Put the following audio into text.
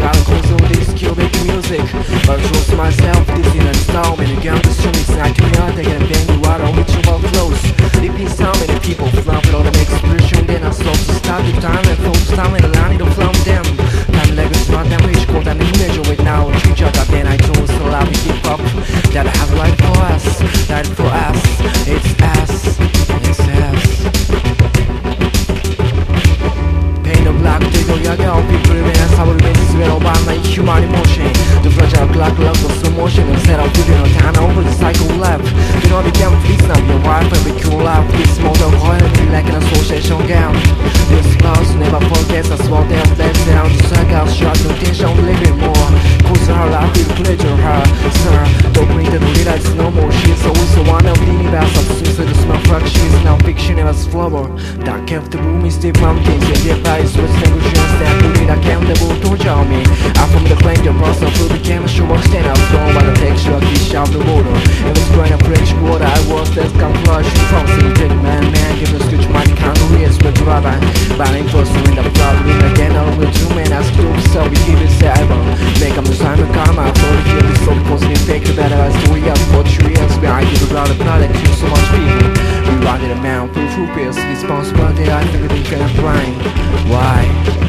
다른 콘솔들이 스킬백 music But I chose myself this in a storm And again the stream is not too hard They get bang you out on which of our flows Repeat sound many people flop with all the expression Then I stop to stop the time and focus time And I need to flop them Time legacy not damn rich gold and measure it now Treat your job then I don't so loud we keep up That I have life for us Life for us It's us It's us Paint of black 되돌려야 people 맨날 사고를 매지 외로워 my human emotion The fragile clock love of slow motion And set up to the time over the cycle left Do not become please now your wife and be cool life This model coil and be like an association gown This class never forgets a small dance left down The circle shot no tension living more Cause her life will pleasure her Sir don't bring the 노래라 it's no more She's always the one of the universe Of the small fraction She's now fiction and was flower Dark of the room is deep mountains Yeah, the is what's negligence that booty that came the boat to tell me I'm from the claim the process who became a show stand out strong by the texture of the shout the water It was going to fresh water I was that camouflage from the man give us good money can't do it with rubber Banning for in the blood with again all with two men as to so we keep it ever make them the time to come out for the kid is so positive fake the better as we have for 3 years behind the ground of product to so much people we wanted a man who feels responsibility I think we can find why